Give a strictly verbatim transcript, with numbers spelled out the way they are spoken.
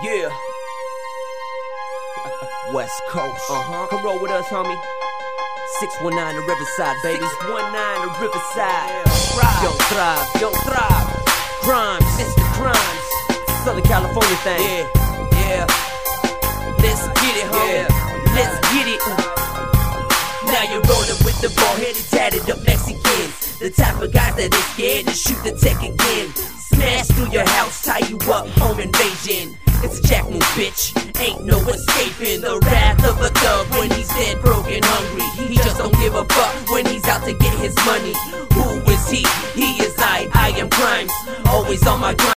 Yeah. West Coast. Uh-huh. Come roll with us, homie. six one nine the Riverside, baby. six one nine the Riverside. Yeah. Young Thrive, Young Thrive. Crimes, it's the crimes. Southern California thing. Yeah, yeah. Let's get it, homie. Yeah. Let's get it. Now you're rolling with the bald-headed, tatted up Mexicans. The type of guys that ain't scared to shoot the tech again. Smash through your house, tie you up, home invasion. It's a jack move, bitch. Ain't no escaping the wrath of a thug when he's dead, broke and hungry. He just don't give a fuck when he's out to get his money. Who is he? He is I. I am Crimes. Always on my grind.